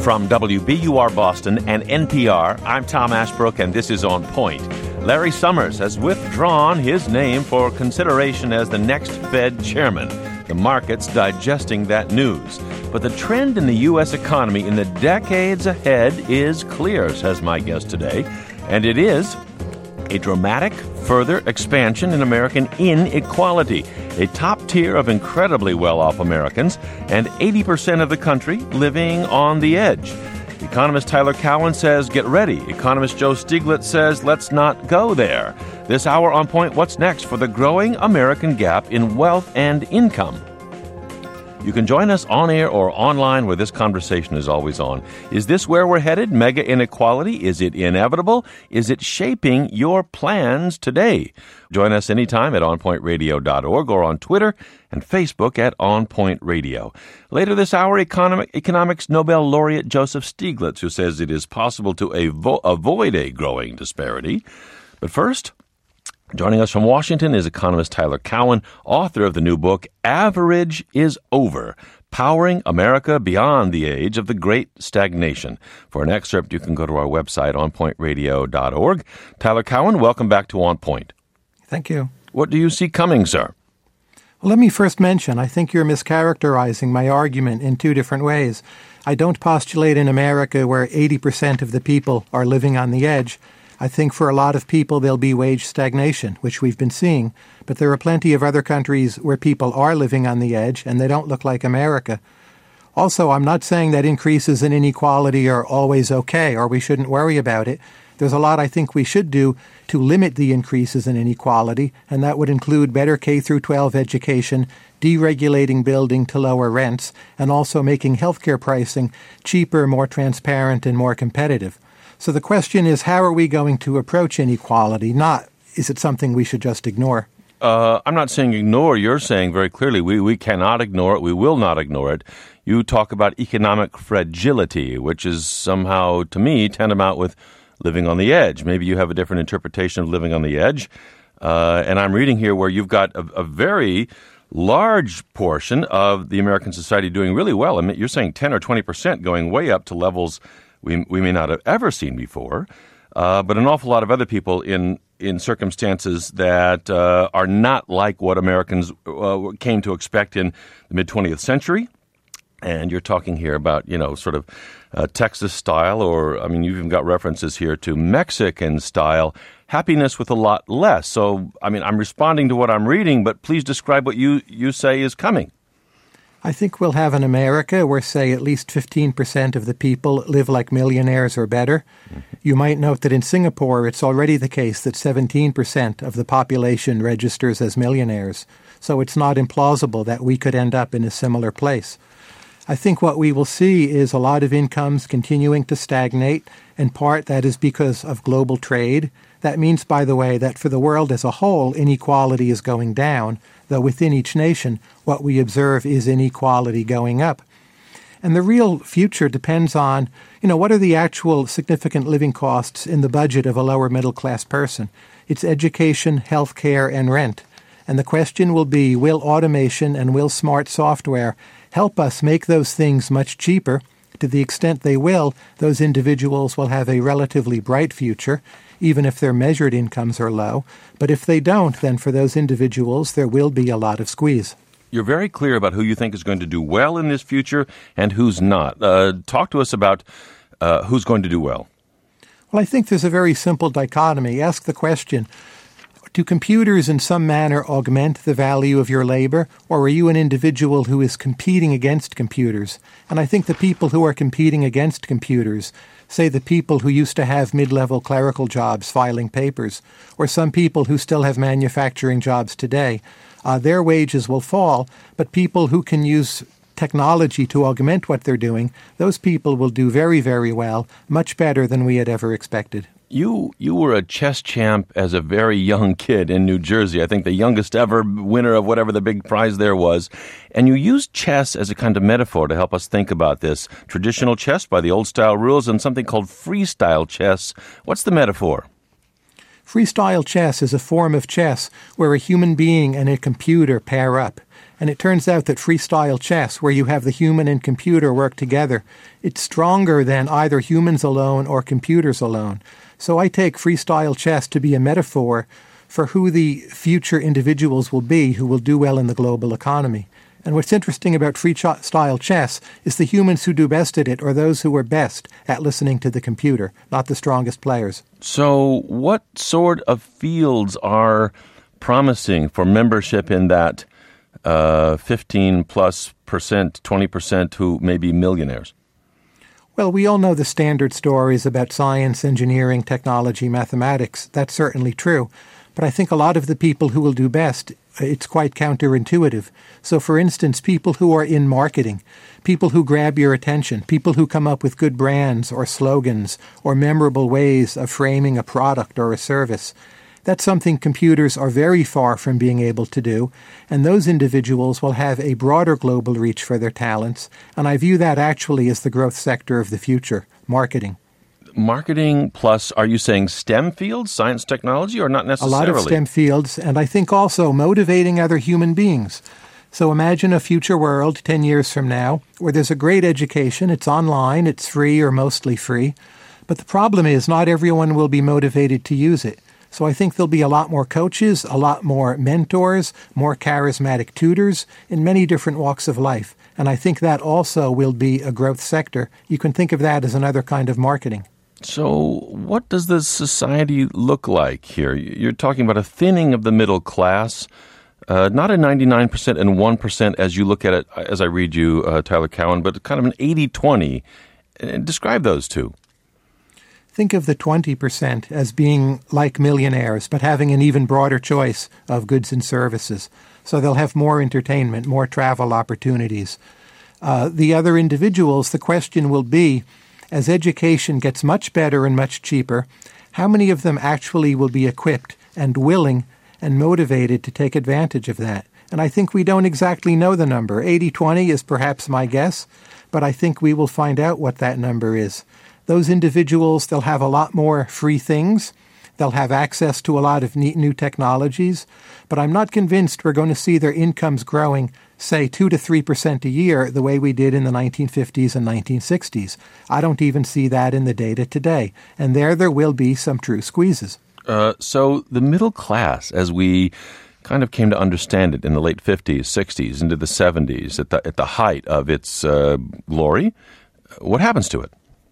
From WBUR Boston and NPR, I'm Tom Ashbrook, and this is On Point. Larry Summers has withdrawn his name for consideration as the next Fed chairman. The market's digesting that news. But the trend in the U.S. economy in the decades ahead is clear, says my guest today, and it is a dramatic further expansion in American inequality, a top tier of incredibly well-off Americans, and 80% of the country living on the edge. Economist Tyler Cowen says, get ready. Economist Joe Stiglitz says, let's not go there. This hour on Point, what's next for the growing American gap in wealth and income? You can join us on air or online where this conversation is always on. Is this where we're headed? Mega inequality? Is it inevitable? Is it shaping your plans today? Join us anytime at onpointradio.org or on Twitter and Facebook at OnPoint Radio. Later this hour, economics Nobel laureate Joseph Stiglitz, who says it is possible to avoid a growing disparity. But first, joining us from Washington is economist Tyler Cowen, author of the new book, Average is Over, Powering America Beyond the Age of the Great Stagnation. For an excerpt, you can go to our website, onpointradio.org. Tyler Cowen, welcome back to On Point. Thank you. What do you see coming, sir? Well, let me first mention, I think you're mischaracterizing my argument in two different ways. I don't postulate in America where 80% of the people are living on the edge. I think for a lot of people there'll be wage stagnation, which we've been seeing, but there are plenty of other countries where people are living on the edge, and they don't look like America. Also, I'm not saying that increases in inequality are always okay, or we shouldn't worry about it. There's a lot I think we should do to limit the increases in inequality, and that would include better K-12 education, deregulating building to lower rents, and also making healthcare pricing cheaper, more transparent, and more competitive. So the question is, how are we going to approach inequality? Not, is it something we should just ignore? I'm not saying ignore. You're saying very clearly we cannot ignore it. We will not ignore it. You talk about economic fragility, which is somehow, to me, tantamount with living on the edge. Maybe you have a different interpretation of living on the edge. And I'm reading here where you've got a very large portion of the American society doing really well. I mean, you're saying 10 or 20% going way up to levels we may not have ever seen before, but an awful lot of other people in circumstances that are not like what Americans came to expect in the mid-20th century. And you're talking here about, sort of Texas style, or, I mean, you've even got references here to Mexican style happiness with a lot less. So, I mean, I'm responding to what I'm reading, but please describe what you say is coming. I think we'll have an America where, say, at least 15% of the people live like millionaires or better. Mm-hmm. You might note that in Singapore, it's already the case that 17% of the population registers as millionaires. So it's not implausible that we could end up in a similar place. I think what we will see is a lot of incomes continuing to stagnate. In part, that is because of global trade. That means, by the way, that for the world as a whole, inequality is going down, though within each nation, what we observe is inequality going up. And the real future depends on, what are the actual significant living costs in the budget of a lower middle-class person? It's education, health care, and rent. And the question will be, will automation and will smart software help us make those things much cheaper? To the extent they will, those individuals will have a relatively bright future, even if their measured incomes are low. But if they don't, then for those individuals, there will be a lot of squeeze. You're very clear about who you think is going to do well in this future and who's not. Talk to us about who's going to do well. Well, I think there's a very simple dichotomy. Ask the question, do computers in some manner augment the value of your labor, or are you an individual who is competing against computers? And I think the people who are competing against computers, say the people who used to have mid-level clerical jobs filing papers, or some people who still have manufacturing jobs today, their wages will fall, but people who can use technology to augment what they're doing, those people will do very, very well, much better than we had ever expected. You were a chess champ as a very young kid in New Jersey. I think the youngest ever winner of whatever the big prize there was. And you used chess as a kind of metaphor to help us think about this. Traditional chess by the old-style rules and something called freestyle chess. What's the metaphor? Freestyle chess is a form of chess where a human being and a computer pair up. And it turns out that freestyle chess, where you have the human and computer work together, it's stronger than either humans alone or computers alone. So I take freestyle chess to be a metaphor for who the future individuals will be who will do well in the global economy. And what's interesting about freestyle chess is the humans who do best at it are those who are best at listening to the computer, not the strongest players. So what sort of fields are promising for membership in that 15+%, 20% who may be millionaires? Well, we all know the standard stories about science, engineering, technology, mathematics. That's certainly true. But I think a lot of the people who will do best, it's quite counterintuitive. So, for instance, people who are in marketing, people who grab your attention, people who come up with good brands or slogans or memorable ways of framing a product or a service. That's something computers are very far from being able to do, and those individuals will have a broader global reach for their talents, and I view that actually as the growth sector of the future, marketing. Marketing plus, are you saying STEM fields, science, technology, or not necessarily? A lot of STEM fields, and I think also motivating other human beings. So imagine a future world 10 years from now where there's a great education, it's online, it's free or mostly free, but the problem is not everyone will be motivated to use it. So I think there'll be a lot more coaches, a lot more mentors, more charismatic tutors in many different walks of life. And I think that also will be a growth sector. You can think of that as another kind of marketing. So what does the society look like here? You're talking about a thinning of the middle class, not a 99% and 1% as you look at it, as I read you, Tyler Cowen, but kind of an 80-20. Describe those two. Think of the 20% as being like millionaires, but having an even broader choice of goods and services. So they'll have more entertainment, more travel opportunities. The other individuals, the question will be, as education gets much better and much cheaper, how many of them actually will be equipped and willing and motivated to take advantage of that? And I think we don't exactly know the number. 80-20 is perhaps my guess, but I think we will find out what that number is. Those individuals, they'll have a lot more free things. They'll have access to a lot of neat new technologies. But I'm not convinced we're going to see their incomes growing, say, 2 to 3% a year the way we did in the 1950s and 1960s. I don't even see that in the data today. And there will be some true squeezes. So the middle class, as we kind of came to understand it in the late 50s, 60s, into the 70s, at the height of its glory, what happens to it?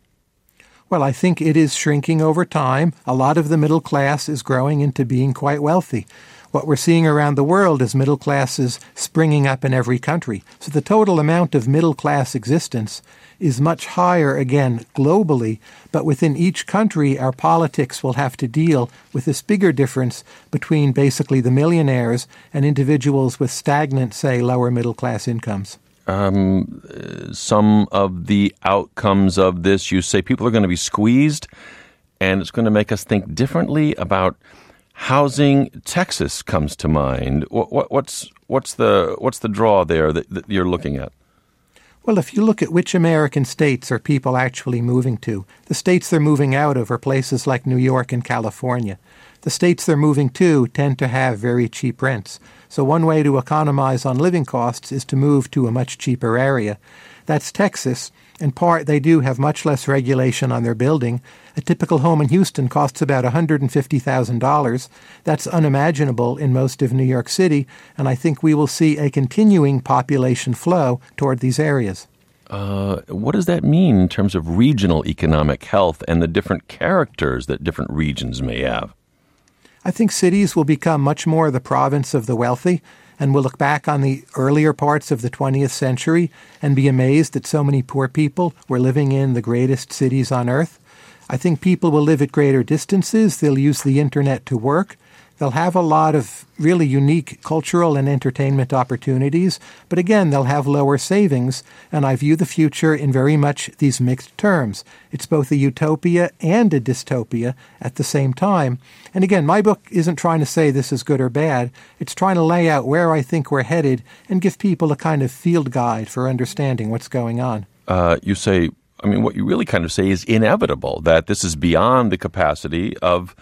Well, I think it is shrinking over time. A lot of the middle class is growing into being quite wealthy. What we're seeing around the world is middle classes springing up in every country. So the total amount of middle class existence is much higher, again, globally. But within each country, our politics will have to deal with this bigger difference between basically the millionaires and individuals with stagnant, say, lower middle class incomes. Some of the outcomes of this, you say people are going to be squeezed, and it's going to make us think differently about housing. Texas comes to mind. What's the draw there that you're looking at? Well, if you look at which American states are people actually moving to, the states they're moving out of are places like New York and California. The states they're moving to tend to have very cheap rents. So one way to economize on living costs is to move to a much cheaper area. That's Texas. In part, they do have much less regulation on their building. A typical home in Houston costs about $150,000. That's unimaginable in most of New York City, and I think we will see a continuing population flow toward these areas. What does that mean in terms of regional economic health and the different characters that different regions may have? I think cities will become much more the province of the wealthy, and we'll look back on the earlier parts of the 20th century and be amazed that so many poor people were living in the greatest cities on earth. I think people will live at greater distances. They'll use the internet to work. They'll have a lot of really unique cultural and entertainment opportunities, but again, they'll have lower savings, and I view the future in very much these mixed terms. It's both a utopia and a dystopia at the same time. And again, my book isn't trying to say this is good or bad. It's trying to lay out where I think we're headed and give people a kind of field guide for understanding what's going on. You say, what you really kind of say is inevitable, that this is beyond the capacity of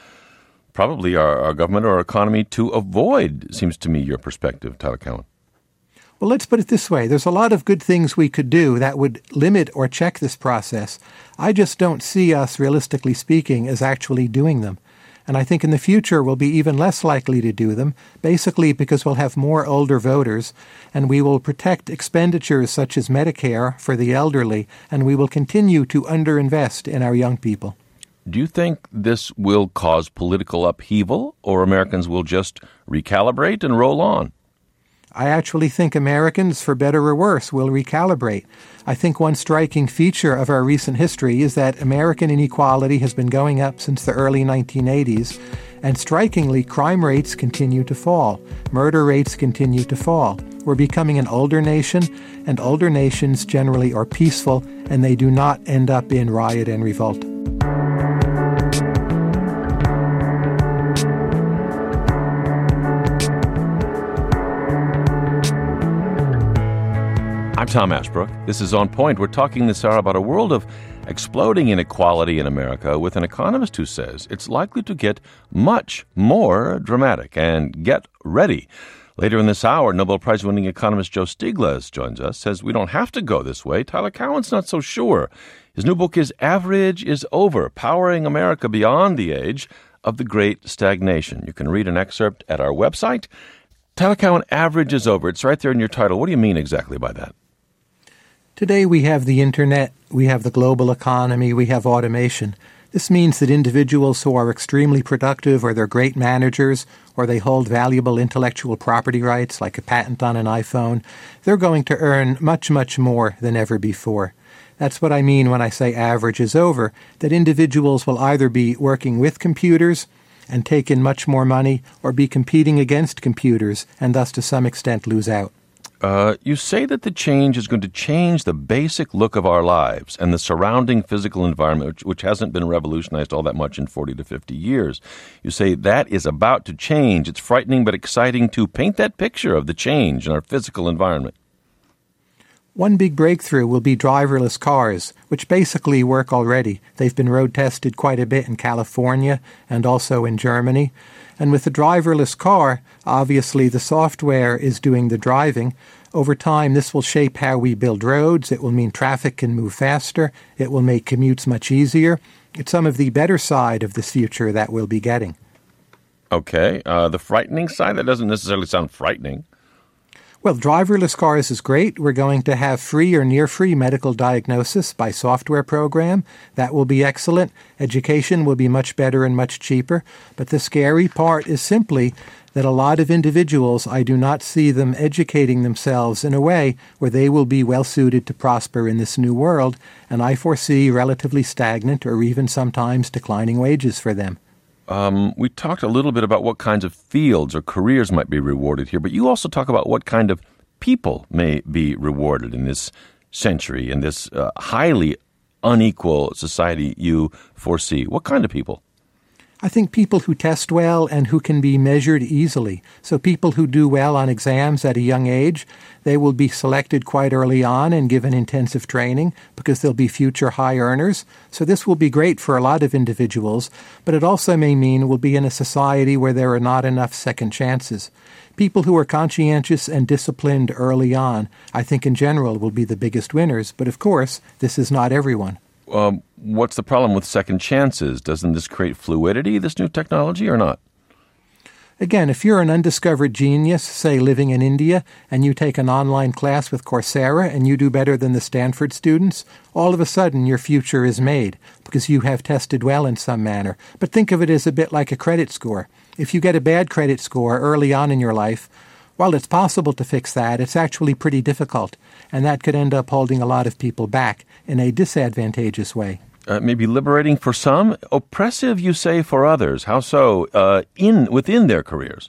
probably our government or our economy to avoid, seems to me, your perspective, Tyler Cowen. Well, let's put it this way. There's a lot of good things we could do that would limit or check this process. I just don't see us, realistically speaking, as actually doing them. And I think in the future we'll be even less likely to do them, basically because we'll have more older voters, and we will protect expenditures such as Medicare for the elderly, and we will continue to underinvest in our young people. Do you think this will cause political upheaval, or Americans will just recalibrate and roll on? I actually think Americans, for better or worse, will recalibrate. I think one striking feature of our recent history is that American inequality has been going up since the early 1980s, and strikingly, crime rates continue to fall. Murder rates continue to fall. We're becoming an older nation, and older nations generally are peaceful, and they do not end up in riot and revolt. I'm Tom Ashbrook. This is On Point. We're talking this hour about a world of exploding inequality in America with an economist who says it's likely to get much more dramatic. And get ready. Later in this hour, Nobel Prize-winning economist Joe Stiglitz joins us, says we don't have to go this way. Tyler Cowen's not so sure. His new book is Average is Over, Powering America Beyond the Age of the Great Stagnation. You can read an excerpt at our website. Tyler Cowen, Average is Over. It's right there in your title. What do you mean exactly by that? Today we have the internet, we have the global economy, we have automation. This means that individuals who are extremely productive, or they're great managers, or they hold valuable intellectual property rights like a patent on an iPhone, they're going to earn much, much more than ever before. That's what I mean when I say average is over, that individuals will either be working with computers and take in much more money, or be competing against computers and thus to some extent lose out. You say that the change is going to change the basic look of our lives and the surrounding physical environment, which hasn't been revolutionized all that much in 40 to 50 years. You say that is about to change. It's frightening but exciting to paint that picture of the change in our physical environment. One big breakthrough will be driverless cars, which basically work already. They've been road tested quite a bit in California and also in Germany. And with the driverless car, obviously the software is doing the driving. Over time, this will shape how we build roads. It will mean traffic can move faster. It will make commutes much easier. It's some of the better side of this future that we'll be getting. Okay. The frightening side? That doesn't necessarily sound frightening. Well, driverless cars is great. We're going to have free or near-free medical diagnosis by software program. That will be excellent. Education will be much better and much cheaper. But the scary part is simply that a lot of individuals, I do not see them educating themselves in a way where they will be well-suited to prosper in this new world, and I foresee relatively stagnant or even sometimes declining wages for them. We talked a little bit about what kinds of fields or careers might be rewarded here, but you also talk about what kind of people may be rewarded in this century, in this highly unequal society you foresee. What kind of people? I think people who test well and who can be measured easily. So people who do well on exams at a young age, they will be selected quite early on and given intensive training because they'll be future high earners. So this will be great for a lot of individuals, but it also may mean we'll be in a society where there are not enough second chances. People who are conscientious and disciplined early on, I think in general, will be the biggest winners. But of course, this is not everyone. What's the problem with second chances? Doesn't this create fluidity, this new technology, or not? Again, if you're an undiscovered genius, say living in India, and you take an online class with Coursera and you do better than the Stanford students, all of a sudden your future is made because you have tested well in some manner. But think of it as a bit like a credit score. If you get a bad credit score early on in your life, while it's possible to fix that, it's actually pretty difficult, and that could end up holding a lot of people back in a disadvantageous way. Maybe liberating for some, oppressive, you say, for others. How so? Within their careers?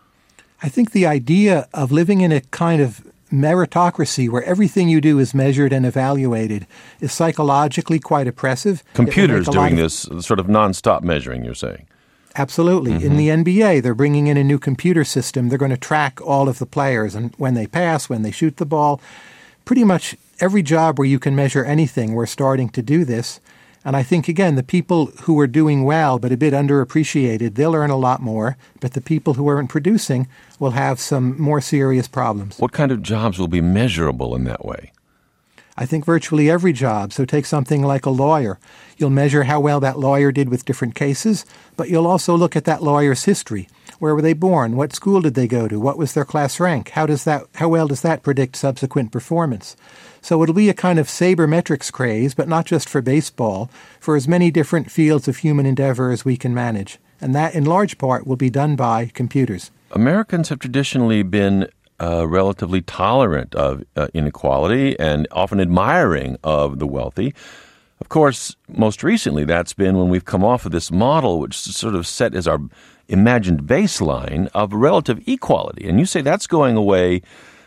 I think the idea of living in a kind of meritocracy where everything you do is measured and evaluated is psychologically quite oppressive. Computers doing this sort of nonstop measuring, you're saying? Absolutely. Mm-hmm. In the NBA, they're bringing in a new computer system. They're going to track all of the players, and when they pass, when they shoot the ball. Pretty much every job where you can measure anything, we're starting to do this. And I think, again, the people who are doing well but a bit underappreciated, they'll earn a lot more, but the people who aren't producing will have some more serious problems. What kind of jobs will be measurable in that way? I think virtually every job. So take something like a lawyer. You'll measure how well that lawyer did with different cases, but you'll also look at that lawyer's history. Where were they born? What school did they go to? What was their class rank? How well does that predict subsequent performance? So it'll be a kind of sabermetrics craze, but not just for baseball, for as many different fields of human endeavor as we can manage. And that, in large part, will be done by computers. Americans have traditionally been relatively tolerant of inequality and often admiring of the wealthy. Of course, most recently, that's been when we've come off of this model, which is sort of set as our imagined baseline of relative equality. And you say that's going away.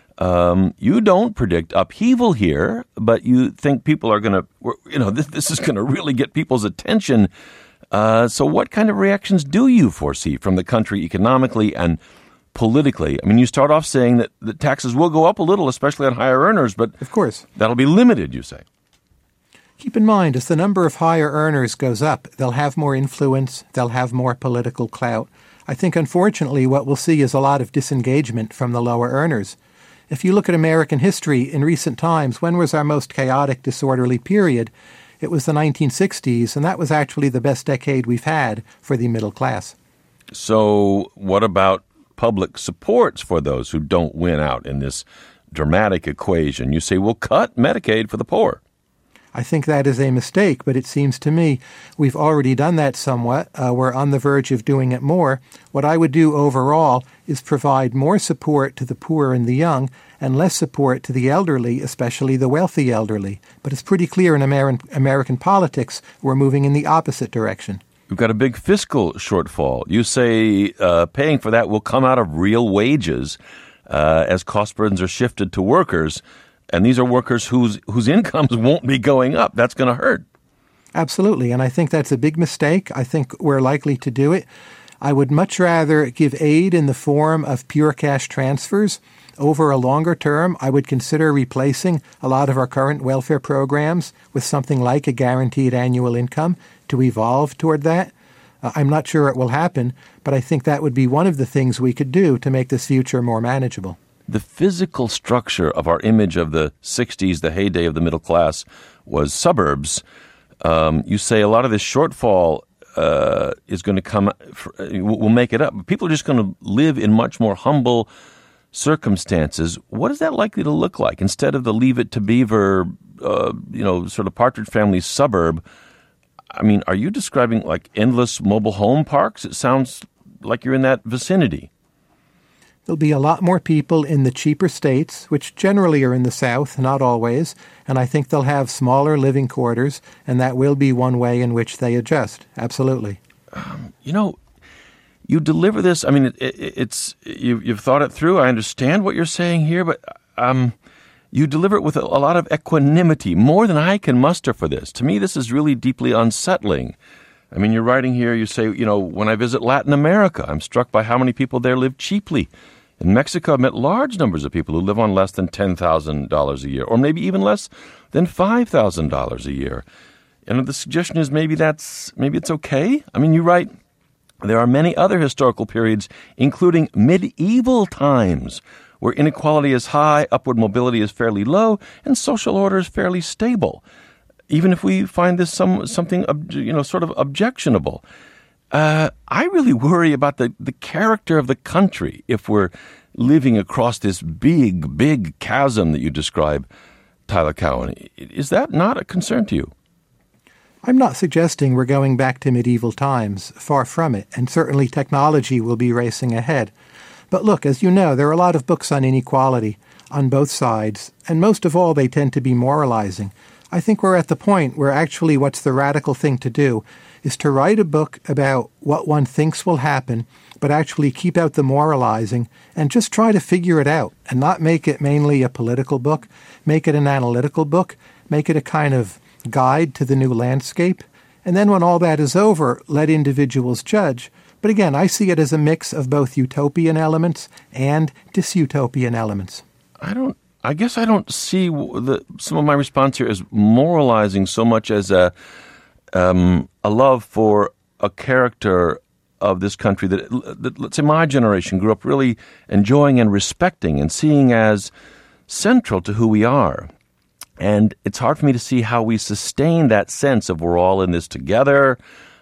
You don't predict upheaval here, but you think people are going to, this is going to really get people's attention. So what kind of reactions do you foresee from the country economically and politically? I mean, you start off saying that the taxes will go up a little, especially on higher earners, but of course, that'll be limited, you say. Keep in mind, as the number of higher earners goes up, they'll have more influence, they'll have more political clout. I think, unfortunately, what we'll see is a lot of disengagement from the lower earners. If you look at American history in recent times, when was our most chaotic, disorderly period? It was the 1960s, and that was actually the best decade we've had for the middle class. So what about public supports for those who don't win out in this dramatic equation? You say, we'll cut Medicaid for the poor. I think that is a mistake, but it seems to me we've already done that somewhat. We're on the verge of doing it more. What I would do overall is provide more support to the poor and the young and less support to the elderly, especially the wealthy elderly. But it's pretty clear in American politics we're moving in the opposite direction. We've got a big fiscal shortfall. You say paying for that will come out of real wages as cost burdens are shifted to workers. And these are workers whose incomes won't be going up. That's going to hurt. Absolutely. And I think that's a big mistake. I think we're likely to do it. I would much rather give aid in the form of pure cash transfers. Over a longer term, I would consider replacing a lot of our current welfare programs with something like a guaranteed annual income to evolve toward that. I'm not sure it will happen, but I think that would be one of the things we could do to make this future more manageable. The physical structure of our image of the 60s, the heyday of the middle class, was suburbs. You say a lot of this shortfall is going to come, we'll make it up. People are just going to live in much more humble circumstances. What is that likely to look like? Instead of the Leave It to Beaver, sort of Partridge Family suburb, I mean, are you describing like endless mobile home parks? It sounds like you're in that vicinity. There'll be a lot more people in the cheaper states, which generally are in the South, not always, and I think they'll have smaller living quarters, and that will be one way in which they adjust. Absolutely. You deliver this. I mean, you've thought it through. I understand what you're saying here, but you deliver it with a lot of equanimity, more than I can muster for this. To me, this is really deeply unsettling. I mean, you're writing here, you say, when I visit Latin America, I'm struck by how many people there live cheaply. In Mexico, I've met large numbers of people who live on less than $10,000 a year, or maybe even less than $5,000 a year. And the suggestion is maybe it's okay. I mean, you write, there are many other historical periods, including medieval times, where inequality is high, upward mobility is fairly low, and social order is fairly stable. Even if we find this something sort of objectionable. I really worry about the character of the country if we're living across this big, big chasm that you describe, Tyler Cowen. Is that not a concern to you? I'm not suggesting we're going back to medieval times, far from it, and certainly technology will be racing ahead. But look, as you know, there are a lot of books on inequality on both sides, and most of all, they tend to be moralizing. I think we're at the point where actually what's the radical thing to do is to write a book about what one thinks will happen, but actually keep out the moralizing and just try to figure it out and not make it mainly a political book, make it an analytical book, make it a kind of guide to the new landscape. And then when all that is over, let individuals judge. But again, I see it as a mix of both utopian elements and dystopian elements. I guess I don't see some of my response here as moralizing so much as a love for a character of this country that, let's say, my generation grew up really enjoying and respecting and seeing as central to who we are. And it's hard for me to see how we sustain that sense of we're all in this together,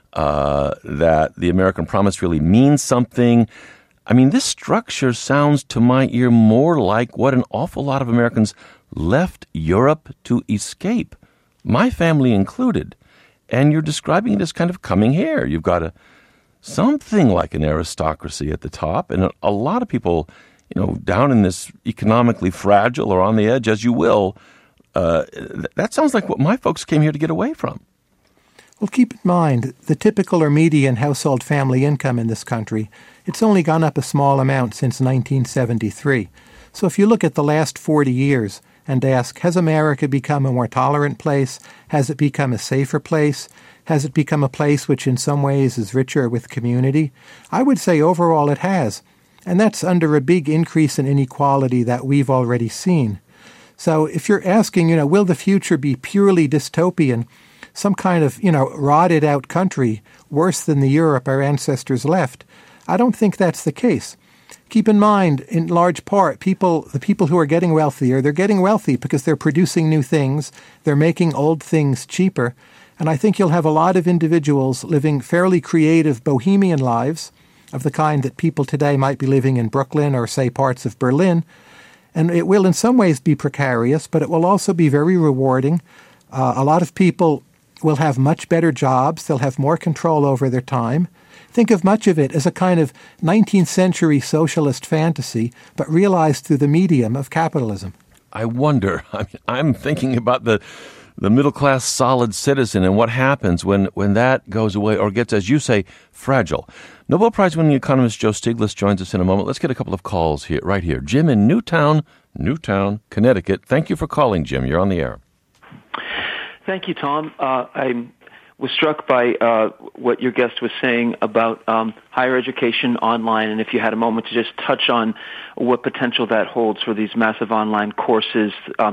that the American promise really means something. I mean, this structure sounds to my ear more like what an awful lot of Americans left Europe to escape, my family included. And you're describing it as kind of coming here. You've got something like an aristocracy at the top, and a lot of people, down in this economically fragile or on the edge, as you will. That sounds like what my folks came here to get away from. Well, keep in mind, the typical or median household family income in this country, it's only gone up a small amount since 1973. So if you look at the last 40 years and ask, has America become a more tolerant place? Has it become a safer place? Has it become a place which in some ways is richer with community? I would say overall it has. And that's under a big increase in inequality that we've already seen. So if you're asking, will the future be purely dystopian, some kind of, rotted out country worse than the Europe our ancestors left, I don't think that's the case. Keep in mind, in large part, the people who are getting wealthier, they're getting wealthy because they're producing new things, they're making old things cheaper, and I think you'll have a lot of individuals living fairly creative bohemian lives of the kind that people today might be living in Brooklyn or, say, parts of Berlin. And it will in some ways be precarious, but it will also be very rewarding. A lot of people will have much better jobs. They'll have more control over their time. Think of much of it as a kind of 19th century socialist fantasy, but realized through the medium of capitalism. I wonder, I'm thinking about the middle-class solid citizen and what happens when that goes away or gets, as you say, fragile. Nobel Prize-winning economist Joe Stiglitz joins us in a moment. Let's get a couple of calls here, right here. Jim in Newtown, Connecticut. Thank you for calling, Jim. You're on the air. Thank you, Tom. I was struck by what your guest was saying about higher education online, and if you had a moment to just touch on what potential that holds for these massive online courses.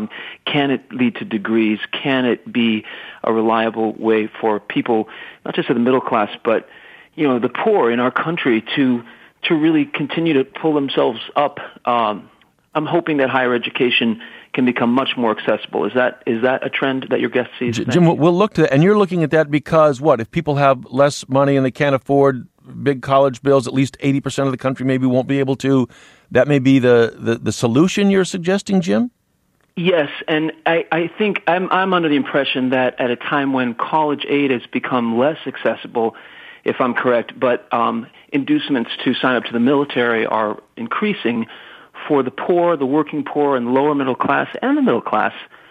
Can it lead to degrees? Can it be a reliable way for people, not just of the middle class, but the poor in our country to really continue to pull themselves up? I'm hoping that higher education can become much more accessible. Is that a trend that your guest sees? Jim, we'll look to that. And you're looking at that because what? If people have less money and they can't afford big college bills, at least 80% of the country maybe won't be able to. That may be the solution you're suggesting, Jim? Yes, and I think I'm under the impression that at a time when college aid has become less accessible, if I'm correct, but inducements to sign up to the military are increasing for the poor, the working poor, and the lower middle class, and the middle class.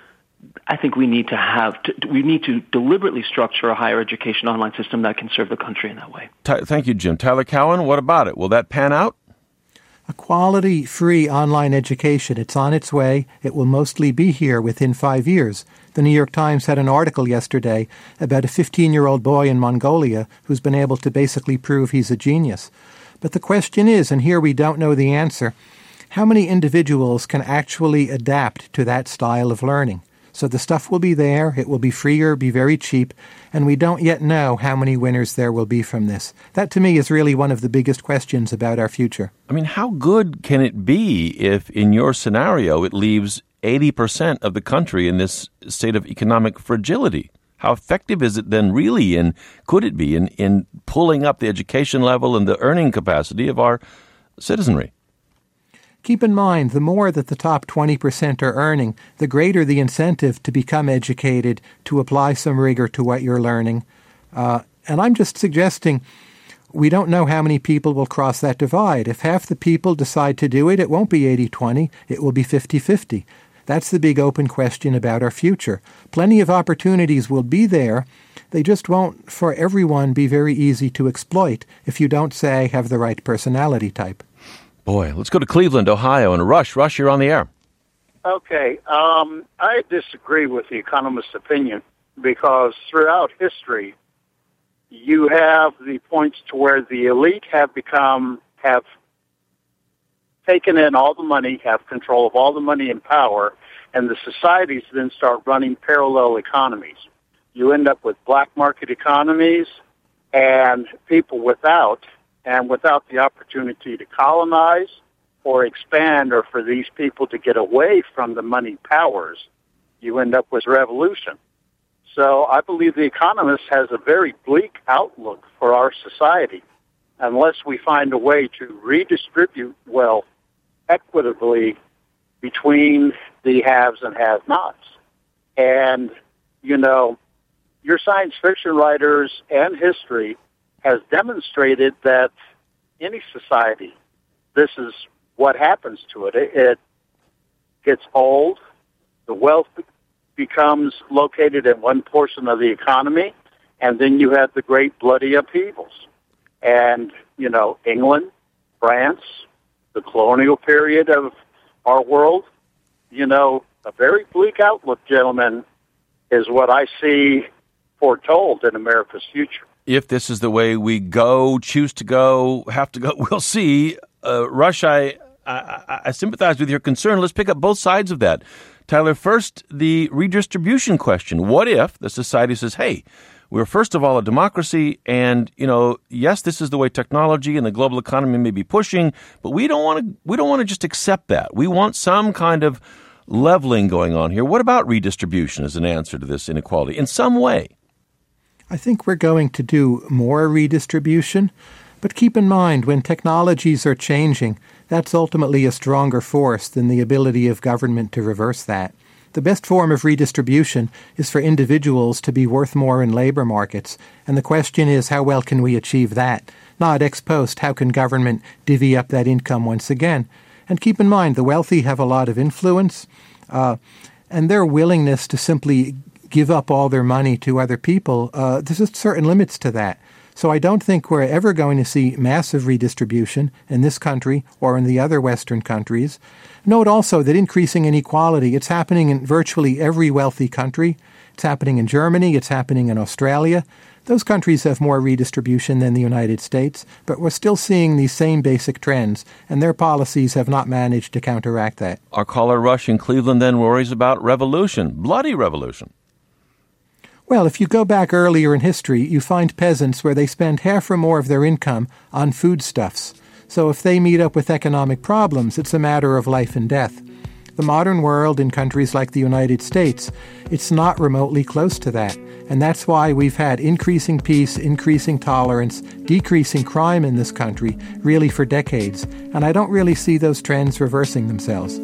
I think we need to deliberately structure a higher education online system that can serve the country in that way. Thank you, Jim. Tyler Cowen, what about it? Will that pan out? A quality, free online education, it's on its way. It will mostly be here within 5 years. The New York Times had an article yesterday about a 15-year-old boy in Mongolia who's been able to basically prove he's a genius. But the question is, and here we don't know the answer, how many individuals can actually adapt to that style of learning? So the stuff will be there, it will be freer, be very cheap, and we don't yet know how many winners there will be from this. That, to me, is really one of the biggest questions about our future. I mean, how good can it be if, in your scenario, it leaves 80% of the country in this state of economic fragility? How effective is it then really, and could it be, in pulling up the education level and the earning capacity of our citizenry? Keep in mind, the more that the top 20% are earning, the greater the incentive to become educated, to apply some rigor to what you're learning. And I'm just suggesting we don't know how many people will cross that divide. If half the people decide to do it, it won't be 80-20, it will be 50-50. That's the big open question about our future. Plenty of opportunities will be there. They just won't, for everyone, be very easy to exploit if you don't, say, have the right personality type. Boy, let's go to Cleveland, Ohio, and Rush, you're on the air. Okay, I disagree with the economist's opinion because throughout history, you have the points to where the elite have taken in all the money, have control of all the money and power, and the societies then start running parallel economies. you end up with black market economies and people without the opportunity to colonize or expand, or for these people to get away from the money powers, you end up with revolution. So I believe The Economist has a very bleak outlook for our society unless we find a way to redistribute wealth equitably between the haves and have-nots. And, you know, your science fiction writers and history has demonstrated that any society, this is what happens to it. It gets old, the wealth becomes located in one portion of the economy, and then you have the great bloody upheavals. And, you know, England, France, the colonial period of our world, you know, a very bleak outlook, gentlemen, is what I see foretold in America's future. If this is the way we go, choose to go, have to go, we'll see. Rush, I sympathize with your concern. Let's pick up both sides of that. Tyler, first, the redistribution question. What if the society says, hey, we're first of all a democracy, and, you know, yes, this is the way technology and the global economy may be pushing, but we don't want to just accept that. We want some kind of leveling going on here. What about redistribution as an answer to this inequality in some way? I think we're going to do more redistribution, but keep in mind, when technologies are changing, that's ultimately a stronger force than the ability of government to reverse that. The best form of redistribution is for individuals to be worth more in labor markets, and the question is, how well can we achieve that? Not ex post, how can government divvy up that income once again? And keep in mind, the wealthy have a lot of influence, and their willingness to simply give up all their money to other people, there's a certain limits to that. So I don't think we're ever going to see massive redistribution in this country or in the other Western countries. Note also that increasing inequality, it's happening in virtually every wealthy country. It's happening in Germany. It's happening in Australia. Those countries have more redistribution than the United States, but we're still seeing these same basic trends, and their policies have not managed to counteract that. Our caller Rush in Cleveland then worries about revolution, bloody revolution. Well, if you go back earlier in history, you find peasants where they spend half or more of their income on foodstuffs. So if they meet up with economic problems, it's a matter of life and death. The modern world in countries like the United States, it's not remotely close to that. And that's why we've had increasing peace, increasing tolerance, decreasing crime in this country, really for decades. And I don't really see those trends reversing themselves.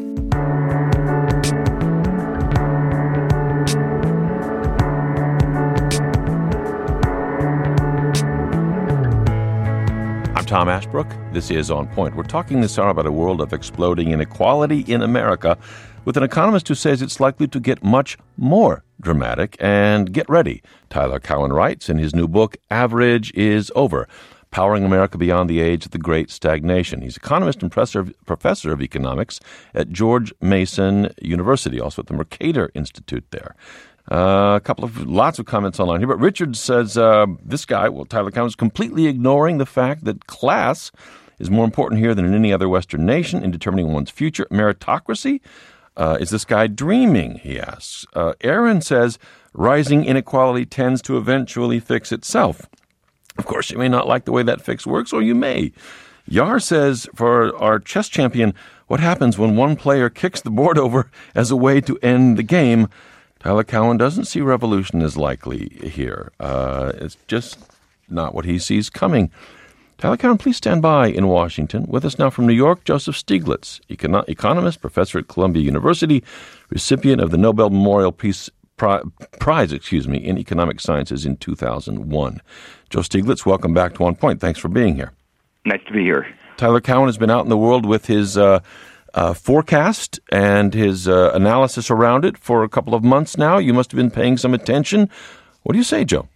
Tom Ashbrook. This is On Point. We're talking this hour about a world of exploding inequality in America with an economist who says it's likely to get much more dramatic. And get ready, Tyler Cowen writes in his new book, Average is Over, Powering America Beyond the Age of the Great Stagnation. He's economist and professor of economics at George Mason University, also at the Mercator Institute there. Lots of comments online here, but Richard says this guy, Tyler Cowen, is completely ignoring the fact that class is more important here than in any other Western nation in determining one's future. Meritocracy? Is this guy dreaming, he asks. Aaron says rising inequality tends to eventually fix itself. Of course, you may not like the way that fix works, or you may. Yar says, for our chess champion, what happens when one player kicks the board over as a way to end the game? Tyler Cowen doesn't see revolution as likely here. It's just not what he sees coming. Tyler Cowen, please stand by in Washington. With us now from New York, Joseph Stiglitz, economist, professor at Columbia University, recipient of the Nobel Memorial Peace Prize in Economic Sciences in 2001. Joe Stiglitz, welcome back to On Point. Thanks for being here. Nice to be here. Tyler Cowen has been out in the world with his forecast and his analysis around it for a couple of months now. You must have been paying some attention. What do you say, Joe?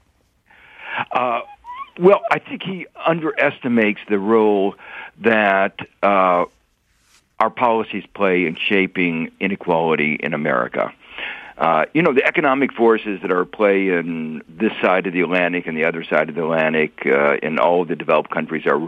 Well, I think he underestimates the role that our policies play in shaping inequality in America. The economic forces that are at play in this side of the Atlantic and the other side of the Atlantic in all of the developed countries are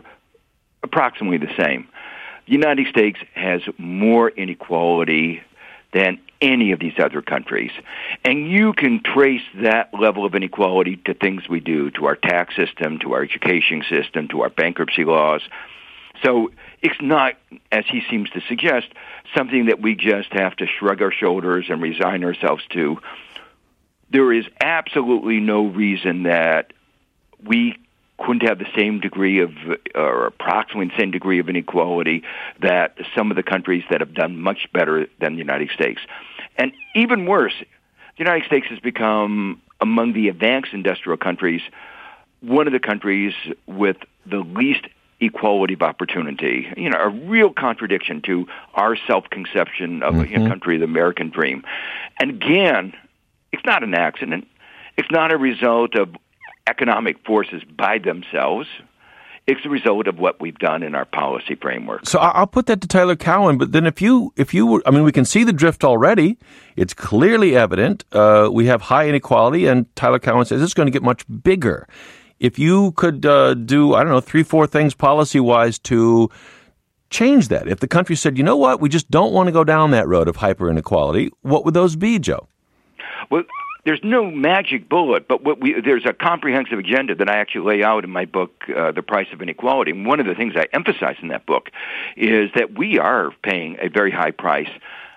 approximately the same. The United States has more inequality than any of these other countries. And you can trace that level of inequality to things we do, to our tax system, to our education system, to our bankruptcy laws. So it's not, as he seems to suggest, something that we just have to shrug our shoulders and resign ourselves to. There is absolutely no reason that we couldn't have the same degree of, or approximately the same degree of inequality that some of the countries that have done much better than the United States. And even worse, the United States has become, among the advanced industrial countries, one of the countries with the least equality of opportunity. You know, a real contradiction to our self-conception of a country, the American dream. And again, it's not an accident. It's not a result of economic forces by themselves. It's the result of what we've done in our policy framework. So I'll put that to Tyler Cowen, but then if you were, I mean, we can see the drift already. It's clearly evident. We have high inequality, and Tyler Cowen says it's going to get much bigger. If you could do, I don't know, 3-4 things policy-wise to change that, if the country said, you know what, we just don't want to go down that road of hyper inequality, what would those be, Joe? Well, there's no magic bullet, but there's a comprehensive agenda that I actually lay out in my book, The Price of Inequality. And one of the things I emphasize in that book is that we are paying a very high price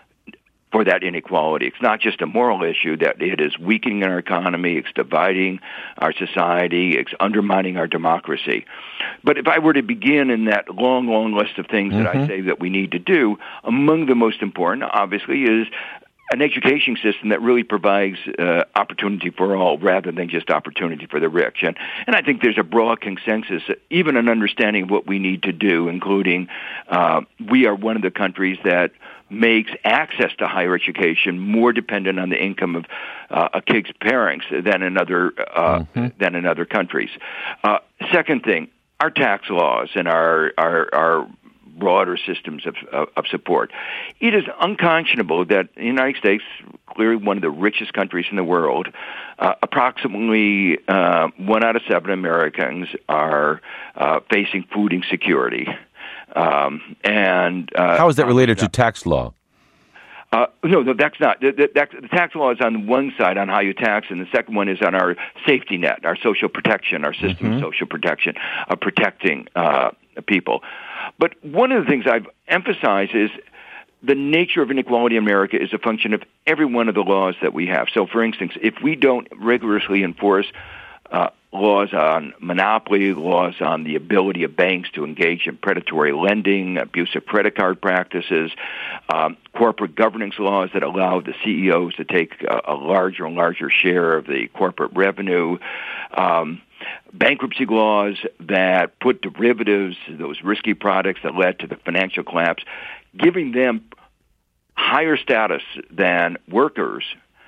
for that inequality. It's not just a moral issue, that it is weakening our economy, it's dividing our society, it's undermining our democracy. But if I were to begin in that long, long list of things that I say that we need to do, among the most important, obviously, is an education system that really provides opportunity for all rather than just opportunity for the rich. And I think there's a broad consensus, even an understanding of what we need to do, including we are one of the countries that makes access to higher education more dependent on the income of a kid's parents than in other countries. Second thing, our tax laws and our broader systems of support. It is unconscionable that the United States, clearly one of the richest countries in the world, approximately 1 out of 7 Americans are facing food insecurity. How is that related to tax law? No, that's not. The tax law is on one side on how you tax, and the second one is on our safety net, our social protection, our system of social protection, protecting people. But one of the things I've emphasized is the nature of inequality in America is a function of every one of the laws that we have. So, for instance, if we don't rigorously enforce laws on monopoly, laws on the ability of banks to engage in predatory lending, abusive credit card practices, corporate governance laws that allow the CEOs to take a larger and larger share of the corporate revenue, bankruptcy laws that put derivatives, those risky products that led to the financial collapse, giving them higher status than workers,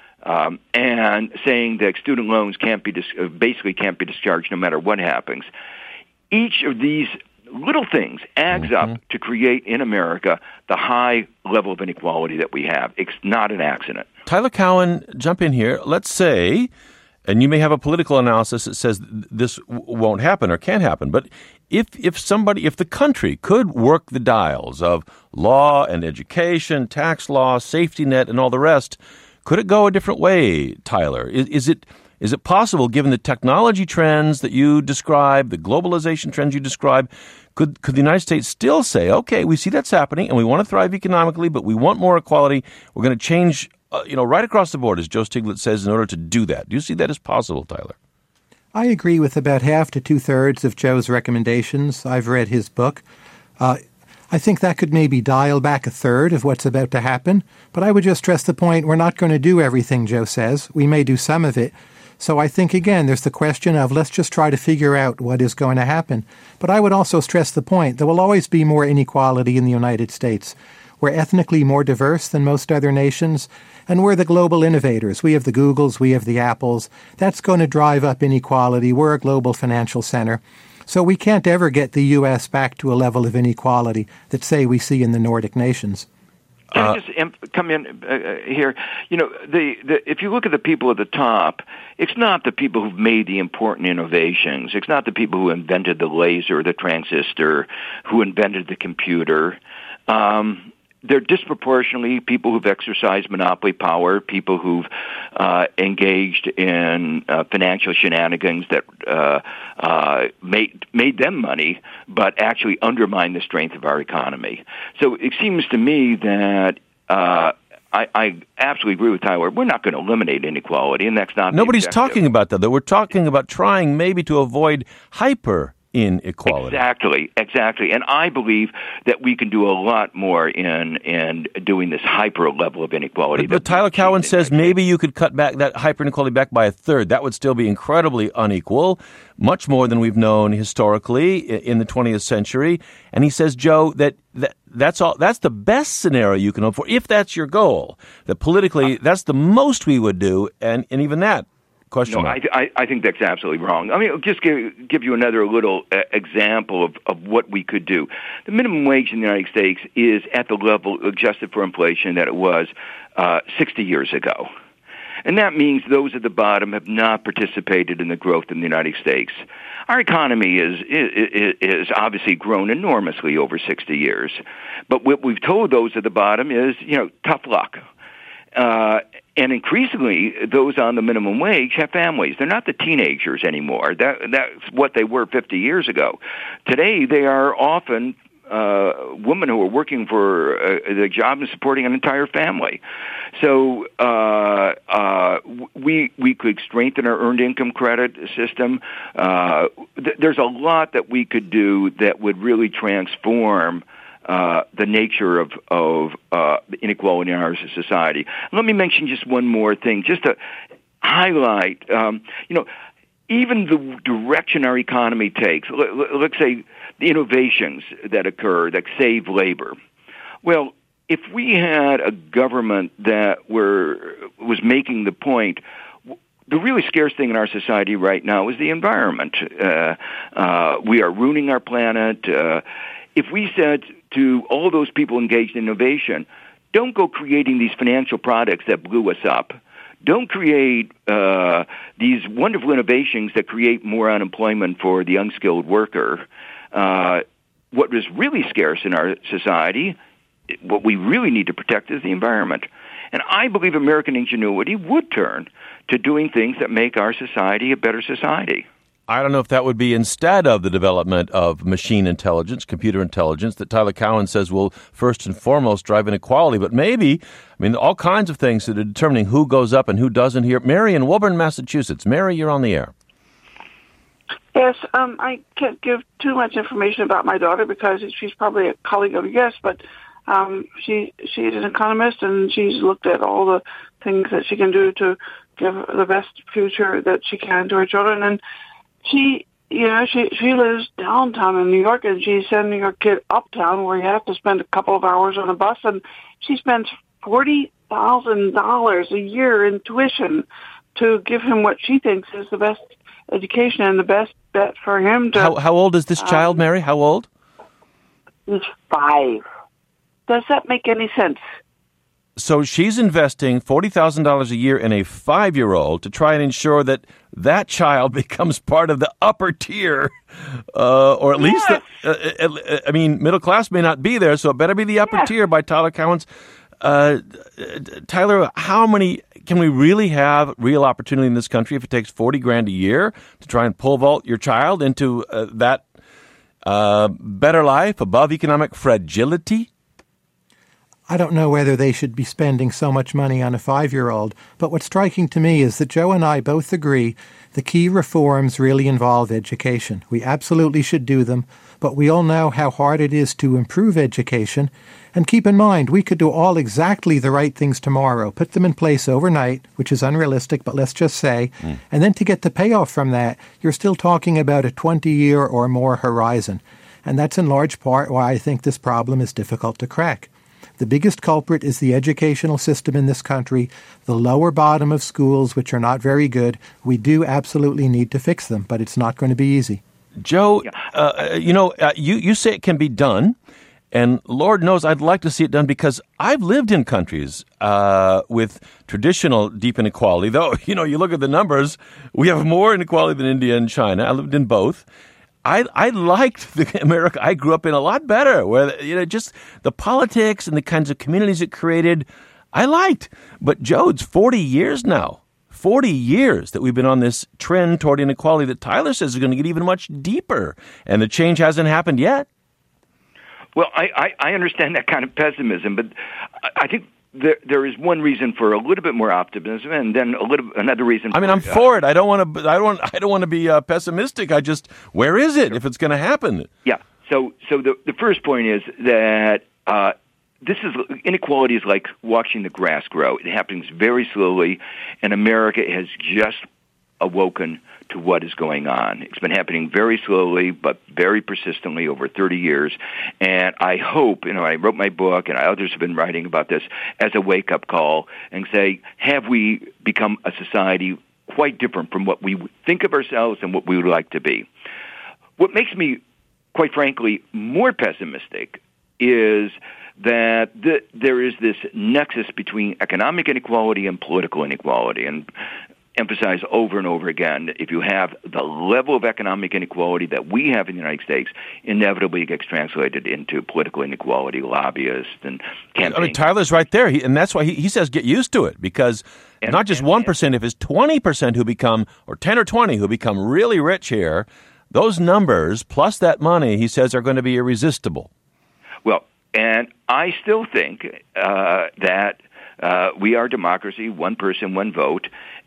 and saying that student loans can't be discharged no matter what happens. Each of these little things adds up to create in America the high level of inequality that we have. It's not an accident. Tyler Cowen, jump in here. Let's say, and you may have a political analysis that says this won't happen or can't happen, but if the country could work the dials of law and education, tax law, safety net, and all the rest, could it go a different way, Tyler? Is it possible, given the technology trends that you describe, the globalization trends you describe, could the United States still say, okay, we see that's happening and we want to thrive economically, but we want more equality. We're going to change, right across the board, as Joe Stiglitz says, in order to do that. Do you see that as possible, Tyler? I agree with about half to 2/3 of Joe's recommendations. I've read his book. I think that could maybe dial back a third of what's about to happen, but I would just stress the point we're not going to do everything Joe says. We may do some of it. So I think, again, there's the question of let's just try to figure out what is going to happen. But I would also stress the point there will always be more inequality in the United States. We're ethnically more diverse than most other nations, and we're the global innovators. We have the Googles, we have the Apples. That's going to drive up inequality. We're a global financial center. So we can't ever get the U.S. back to a level of inequality that, say, we see in the Nordic nations. Can I just come in here? If you look at the people at the top, it's not the people who've made the important innovations. It's not the people who invented the laser, the transistor, who invented the computer. they're disproportionately people who've exercised monopoly power, people who've engaged in financial shenanigans that made them money, but actually undermine the strength of our economy. So it seems to me that I absolutely agree with Tyler. We're not going to eliminate inequality, and that's not Nobody's talking about that, though. We're talking about trying maybe to avoid hyper inequality. Exactly. And I believe that we can do a lot more in doing this hyper level of inequality. But Tyler Cowen says maybe you could cut back that hyper inequality back by a third. That would still be incredibly unequal, much more than we've known historically in the 20th century. And he says, Joe, that's all. That's the best scenario you can hope for, if that's your goal. That politically, that's the most we would do, and even that. No, I think that's absolutely wrong. I mean, I'll just give you another little example of what we could do. The minimum wage in the United States is at the level adjusted for inflation that it was 60 years ago. And that means those at the bottom have not participated in the growth in the United States. Our economy is obviously grown enormously over 60 years. But what we've told those at the bottom is, tough luck. And increasingly, those on the minimum wage have families. They're not the teenagers anymore. That's what they were 50 years ago. Today, they are often women who are working for the job and supporting an entire family. So we could strengthen our earned income credit system. There's a lot that we could do that would really transform the nature of inequality in our society. Let me mention just one more thing, just to highlight, even the direction our economy takes. Let's say the innovations that occur that save labor. Well, if we had a government that was making the point, the really scarce thing in our society right now is the environment. We are ruining our planet. If we said to all those people engaged in innovation, don't go creating these financial products that blew us up. Don't create these wonderful innovations that create more unemployment for the unskilled worker. What is really scarce in our society, what we really need to protect, is the environment. And I believe American ingenuity would turn to doing things that make our society a better society. I don't know if that would be instead of the development of machine intelligence, computer intelligence, that Tyler Cowen says will first and foremost drive inequality. But maybe, all kinds of things that are determining who goes up and who doesn't here. Mary in Woburn, Massachusetts. Mary, you're on the air. Yes, I can't give too much information about my daughter because she's probably a colleague of yours, but she's an economist and she's looked at all the things that she can do to give the best future that she can to her children. And she lives downtown in New York, and she's sending her kid uptown where you have to spend a couple of hours on a bus, and she spends $40,000 a year in tuition to give him what she thinks is the best education and the best bet for him to... How old is this child, Mary? How old? He's 5. Does that make any sense? So she's investing $40,000 a year in a 5-year-old to try and ensure that child becomes part of the upper tier, or at least, middle class may not be there, so it better be the upper tier by Tyler Cowen's. Tyler, how many can we really have real opportunity in this country if it takes $40,000 a year to try and pole vault your child into that better life above economic fragility? I don't know whether they should be spending so much money on a 5-year-old, but what's striking to me is that Joe and I both agree the key reforms really involve education. We absolutely should do them, but we all know how hard it is to improve education. And keep in mind, we could do all exactly the right things tomorrow, put them in place overnight, which is unrealistic, but let's just say, and then to get the payoff from that, you're still talking about a 20-year or more horizon. And that's in large part why I think this problem is difficult to crack. The biggest culprit is the educational system in this country, the lower bottom of schools, which are not very good. We do absolutely need to fix them, but it's not going to be easy. Joe, you say it can be done, and Lord knows I'd like to see it done because I've lived in countries with traditional deep inequality. Though, you look at the numbers, we have more inequality than India and China. I lived in both. I liked the America I grew up in a lot better, where, just the politics and the kinds of communities it created, I liked. But, Joe, it's 40 years now. 40 years that we've been on this trend toward inequality that Tyler says is going to get even much deeper, and the change hasn't happened yet. Well, I understand that kind of pessimism, but I think there is one reason for a little bit more optimism, and then another reason. I'm for it. I don't want to be pessimistic. Where is it if it's going to happen? Yeah. So the first point is that inequality is like watching the grass grow. It happens very slowly, and America has just awoken to what is going on. It's been happening very slowly, but very persistently over 30 years. And I hope, I wrote my book, and others have been writing about this as a wake-up call, and say, have we become a society quite different from what we think of ourselves and what we would like to be? What makes me, quite frankly, more pessimistic is that there is this nexus between economic inequality and political inequality. And emphasize over and over again, if you have the level of economic inequality that we have in the United States, inevitably it gets translated into political inequality, lobbyists, and campaigns. Tyler's right there, and that's why he says get used to it, because not just 1%, if it's 20% who become, or 10 or 20 who become really rich here, those numbers, plus that money, he says, are going to be irresistible. Well, and I still think that we are democracy, one person, one vote,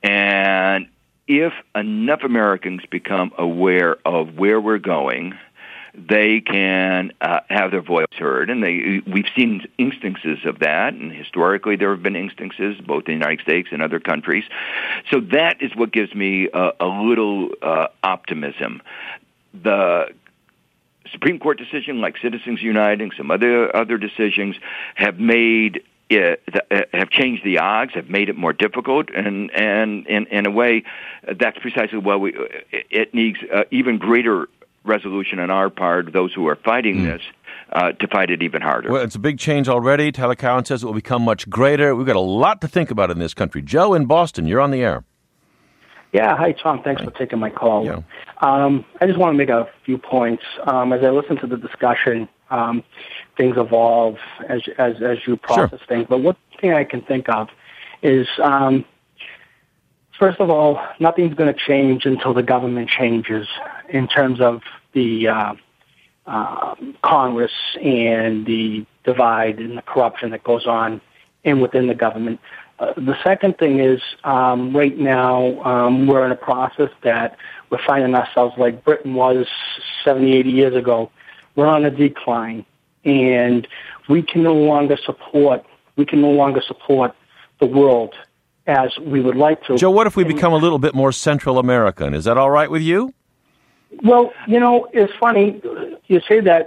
and if enough Americans become aware of where we're going, they can have their voice heard. And we've seen instances of that, and historically there have been instances both in the United States and other countries. So that is what gives me a little optimism. The Supreme Court decision, like Citizens United, some other decisions, have changed the odds, have made it more difficult, and in a way, that's precisely why it needs even greater resolution on our part, those who are fighting this, to fight it even harder. Well, it's a big change already. Tyler Cowen says it will become much greater. We've got a lot to think about in this country. Joe in Boston, you're on the air. Yeah, hi, Tom. Thanks for taking my call. Yeah. I just want to make a few points. As I listen to the discussion, things evolve as you process things. But one thing I can think of is, first of all, nothing's going to change until the government changes in terms of the Congress and the divide and the corruption that goes on within the government. The second thing is, right now, we're in a process that we're finding ourselves like Britain was 70, 80 years ago. We're on a decline, and we can no longer support the world as we would like to. Joe, what if we become a little bit more Central American? Is that all right with you? Well, it's funny you say that.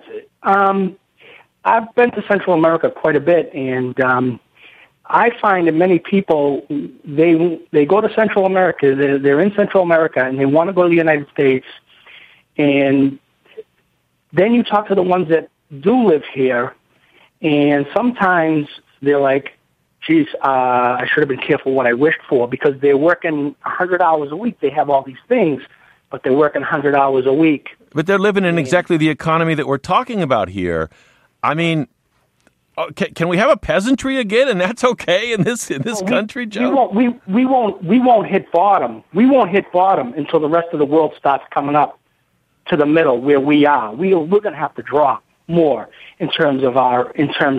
I've been to Central America quite a bit, and I find that many people, they go to Central America, they're in Central America, and they want to go to the United States, and then you talk to the ones that do live here, and sometimes they're like, geez, I should have been careful what I wished for, because they're working 100 hours a week. They have all these things, but they're working 100 hours a week. But they're living in exactly the economy that we're talking about here. I mean, can we have a peasantry again, and that's okay in this country, Joe? We won't hit bottom. We won't hit bottom until the rest of the world starts coming up to the middle where we are. We're going to have to drop more in terms of our income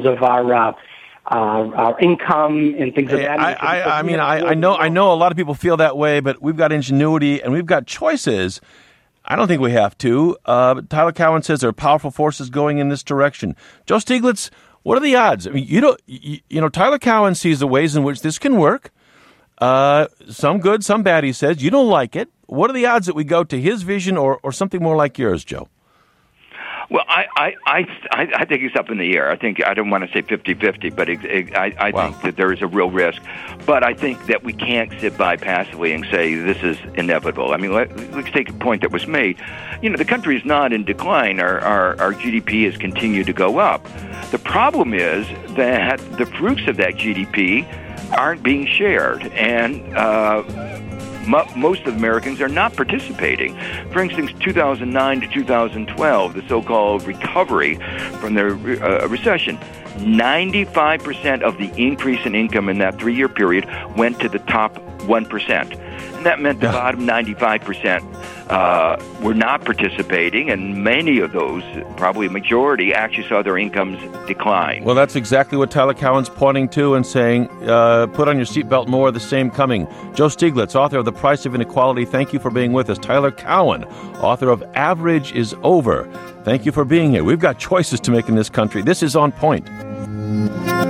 and things of that nature. I know a lot of people feel that way, but we've got ingenuity and we've got choices. I don't think we have to. Tyler Cowen says there are powerful forces going in this direction. Joe Stiglitz, what are the odds? I mean, Tyler Cowen sees the ways in which this can work. Some good, some bad, he says. You don't like it. What are the odds that we go to his vision or something more like yours, Joe? Well, I think it's up in the air. I don't want to say 50-50, but I think that there is a real risk. But I think that we can't sit by passively and say this is inevitable. I mean, let's take a point that was made. The country is not in decline. Our GDP has continued to go up. The problem is that the fruits of that GDP aren't being shared. And most of Americans are not participating. For instance, 2009 to 2012, the so-called recovery from the recession, 95% of the increase in income in that 3-year period went to the top 1%. And that meant the bottom 95% were not participating, and many of those, probably a majority, actually saw their incomes decline. Well, that's exactly what Tyler Cowen's pointing to and saying, put on your seatbelt, more of the same coming. Joe Stiglitz, author of The Price of Inequality, thank you for being with us. Tyler Cowen, author of Average is Over. Thank you for being here. We've got choices to make in this country. This is On Point.